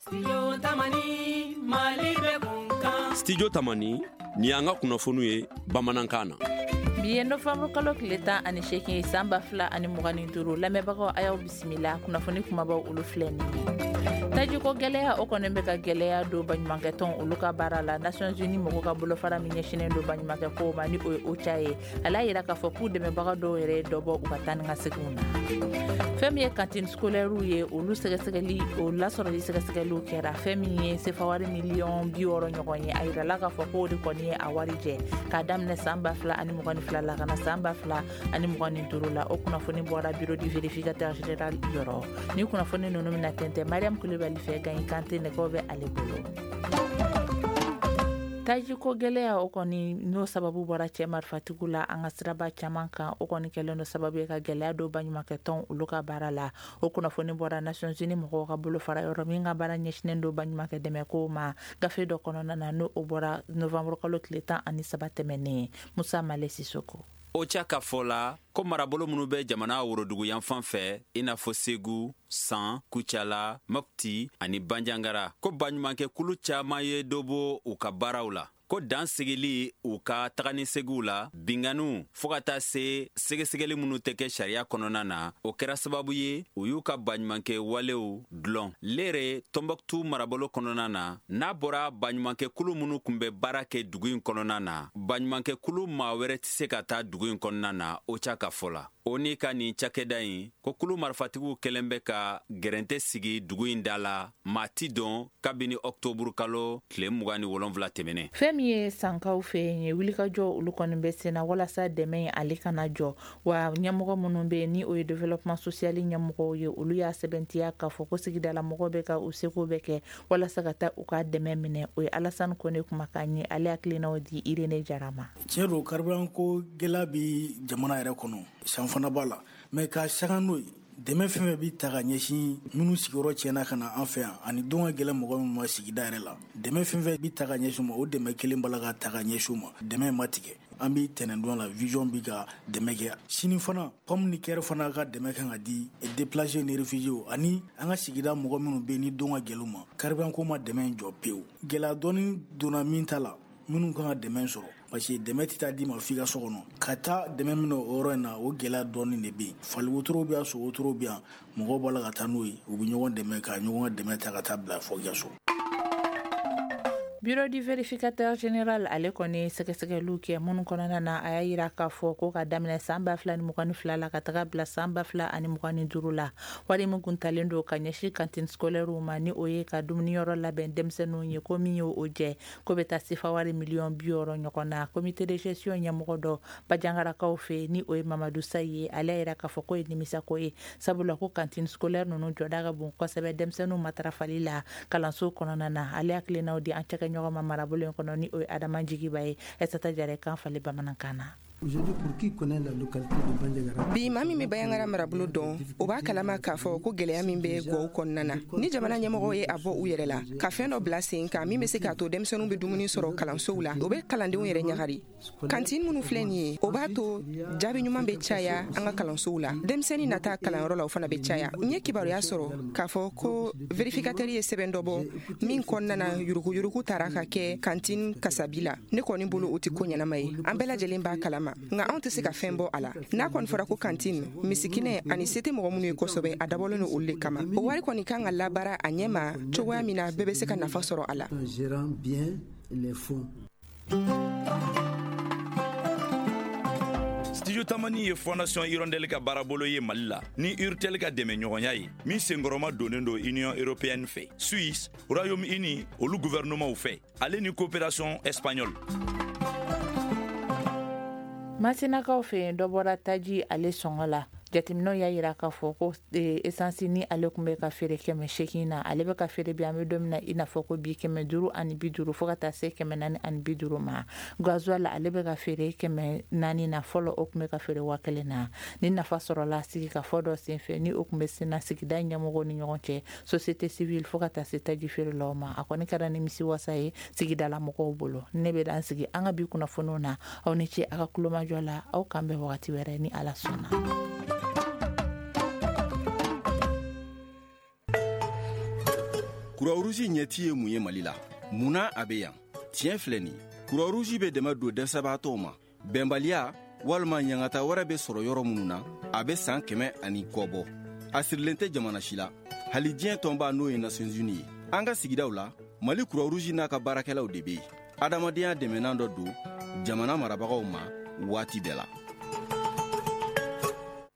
Studio Tamani ni an ka kunnafoniw ye bamanankan na. Bi ye nofamburu kalo tile 18 san 2025 lamɛnbagaw a y'aw bisimila kunnafoni kumabaw olu filɛ nin ye. Tajiko gɛlɛya o kɔni bɛ ka gɛlɛya don baɲumankɛtɔn olu ka baara la. Nations Unies mɔgɔw ka bolofara min ɲɛsinnen don baɲumankɛ kow ma ni o ye OCHA ye. Ale y'a yira k'a fɔ k'u dɛmɛbaga dɔw yɛrɛ ye dɔ bɔ u ka taa ni ka seginw na. Fɛn min ye cantine scolaire ye olu sɛgɛsɛgɛli o lasɔrɔli sɛgɛsɛgɛliw kɛra. Fɛn min ye sefa wari miliyɔn 60 ɲɔgɔn ye. A yirala k'a fɔ k'o de kɔni ye a wari jɛ k'a daminɛ san 2022 la ka na san 2025 la. O kunnafoni bɔra bureau du vérificateur général yɔrɔ. Ni kunnafoni ninnu bɛna tɛntɛn Mariam Kulibali fɛ Gagne Kanté nɛgɛw bɛ ale bolo. Tajiko gɛlɛya o kɔni n'o sababu bɔra cɛ marifatigiw la an ka siraba caman kan o kɔni kɛlen do sababu ye ka gɛlɛya don baɲumankɛtɔn olu ka baara la. O kunnafoni bɔra Nations Unies mɔgɔw ka bolofara yɔrɔ min ka baara ɲɛsinnen don baɲumankɛ dɛmɛkow ma gafe dɔ kɔnɔna na n'o bɔra novembre kalo tile 13 tɛmɛnen. Musa Male Sisoko. OCHA ka fɔ la ko marabolo minnu bɛ jamana worodugu yanfan fɛ i n'a fɔ Segu, San, Kucala, Mopti ani Banjangara ko baɲumankɛ kulu caman ye dɔ bɔ u ka baaraw la. Ko dan sigili u ka tagani segiw la binganu fo ka taa se sɛgɛsɛgɛli minnu tɛ kɛ sariya kɔnɔna na o kɛra sababu ye u y'u ka baɲumankɛ walew dulon. Lere Tombouctou marabolo kɔnɔna na n'a bɔra baɲumankɛ kulu minnu kun bɛ baara kɛ dugu in kɔnɔna na baɲumankɛ kulu maa wɛrɛ tɛ se ka taa dugu in kɔnɔna na OCHA ka fɔ la. O ni ka nin cakɛda in ko kulu marifatigiw kɛlen bɛ ka gɛrɛntɛ sigi dugu in da la maa ti dɔn kabini octobre kalo tile 27 tɛmɛnen. Fɛn min ye sankaw fɛ yen ye wulikajɔ olu kɔni bɛ sen na walasa dɛmɛ ale kana jɔ wa ɲɛmɔgɔ minnu bɛ ni o ye développement social ɲɛmɔgɔw ye olu y'a sɛbɛntiya k'a fɔ ko sigidala mɔgɔ bɛ ka u seko bɛ kɛ walasa ka taa u ka dɛmɛ minɛ. O ye Alassane Kone kumakan ye ale hakilinaw di Irene Jarama. Tiɲɛ don carburant ko gɛlɛya bi jamana yɛrɛ kɔnɔ san fana b'a la mais ka saga n'o ye dɛmɛ fɛn fɛn bi ta ka ɲɛsin minnu sigiyɔrɔ tiɲɛna ka na an fɛ yan ani don ka gɛlɛn mɔgɔ minnu ma sigida yɛrɛ la dɛmɛ fɛn fɛn bi ta ka ɲɛsin ma o dɛmɛ kelen bala ka ta ka ɲɛsin ma dɛmɛ ma tigɛ an bi tɛnɛndon la vision bi ka dɛmɛ kɛ sini fana pomme ni kɛrɛ fana ka dɛmɛ kan ka di déplacés ni réfugiés ani an ka sigida mɔgɔ minnu bɛ ni don ka gɛlɛn ma carburant ko ma dɛmɛ jɔ pewu gɛlɛya dɔɔni donna min ta la minnu kan ka dɛmɛ sɔrɔ parce que dɛmɛ tɛ taa di ma f'i ka so kɔnɔ ka taa dɛmɛ min o yɔrɔ in na o gɛlɛya dɔɔni de bɛ yen fali wotoro bɛ yan so wotoro bɛ yan mɔgɔw b'a la ka taa n'o ye u bɛ ɲɔgɔn dɛmɛ ka ɲɔgɔn ka dɛmɛ ta ka taa bila fo i ka so. Bureau du vérificateur général ale kɔni sɛgɛsɛgɛliw kɛ minnu kɔnɔna na a y'a yira k'a fɔ ko ka daminɛ san 2022 la ka taga bila san 2025 la wari min kun talen don ka ɲɛsin cantine scolaire ma ni o ye ka dumuniyɔrɔ labɛn denmisɛnninw ye ko min ye o jɛ ko bɛ taa sefa wari miliyɔn 60 ɲɔgɔn na. Comité de gestion ɲɛmɔgɔ dɔ Bajangarakaw fɛ ni o ye Mamadou Sayi ye ale y'a yira k'a fɔ ko ye nimisako ye sabula ko cantine scolaire ninnu jɔda ka bon kosɛbɛ denmisɛnninw matarafali la kalanso kɔnɔna na. Ale hakilinaw di an cɛkɛ ɲɔgɔn ma marabolo in kɔnɔ ni o ye Adama Jigiba ye Esata Jare kan fali bamanankan na. Bi maa min bɛ Bayangara marabolo dɔn o b'a kalama k'a fɔ ko gɛlɛya min bɛ Gwaw kɔnɔna na ni jamana ɲɛmɔgɔ ye a bɔ u yɛrɛ la ka fɛn dɔ bila sen kan min bɛ se k'a to denmisɛnninw bɛ dumuni sɔrɔ kalansow la o bɛ kalandenw yɛrɛ ɲagari. Kantine minnu filɛ nin ye o b'a to jaabi ɲuman bɛ caya an ka kalansow la denmisɛnnin nata kalanyɔrɔ la o fana bɛ caya. N ye kibaruya sɔrɔ k'a fɔ ko vérificateur ye sɛbɛn dɔ bɔ min kɔnɔna na yuruguyurugu taara ka kɛ kantine kasabi la ne kɔni bolo o tɛ ko ɲɛnama ye an bɛɛ lajɛlen b'a kalama nka anw tɛ se ka fɛn bɔ a la n'a kɔni fɔra ko kantine misikinɛ ani se tɛ mɔgɔ minnu ye kosɛbɛ a dabɔlen don olu de kama o wari kɔni kan ka labaara a ɲɛ ma cogoya min na bɛɛ bɛ se ka nafa sɔrɔ a la. Studio Tamani ye Fondation Hirondelle ka baarabolo ye Mali la ni Urtel ka dɛmɛɲɔgɔnya ye min senkɔrɔma donnen do Union Européenne fɛ Suisse, Royaume-Uni olu gouvernement fɛ ale ni coopération espagnole. Masinakaw fɛ yen dɔ bɔra taji ale sɔngɔ la. Jateminɛw y'a yira k'a fɔ ko essence ni ale kun bɛ ka feere 800 na ale bɛ ka feere bi an bɛ don min na i n'a fɔ ko bi 550 fo ka taa se 450 ma. Gasoil ale bɛ ka feere 400 na fɔlɔ o kun bɛ ka feere 1000 na. Ni nafa sɔrɔla sigi ka fɔ dɔ senfɛ ni o kun bɛ sen na sigida ɲɛmɔgɔw ni ɲɔgɔn cɛ société civile fo ka taa se taji feerelaw ma. A kɔni kɛra nimisi wasa ye sigidala mɔgɔw bolo. Ne bɛ dan sigi an ka bi kunnafoniw na aw ni ce a ka kulomajɔ la aw kan bɛ wagati wɛrɛ ni Ala sɔnna. Croix-Rouge ɲɛti ye mun ye Mali la? Munna a be yan? Tiɲɛ filɛ nin, Croix-Rouge be dɛmɛ don dɛsɛbaatɔw ma. Bɛnbaliya walima ɲangata wɛrɛ be sɔrɔ yɔrɔ minnu na, a be san 100 ani kɔ bɔ. A sirilen tɛ jamana si la, hali diɲɛ tɔnba n'o ye Nations Unies ye. An ka sigidaw la, Mali Croix-Rouge n'a ka baarakɛlaw de be yen. Adamadenya dɛmɛnan dɔ don jamana marabagaw ma waati bɛɛ la.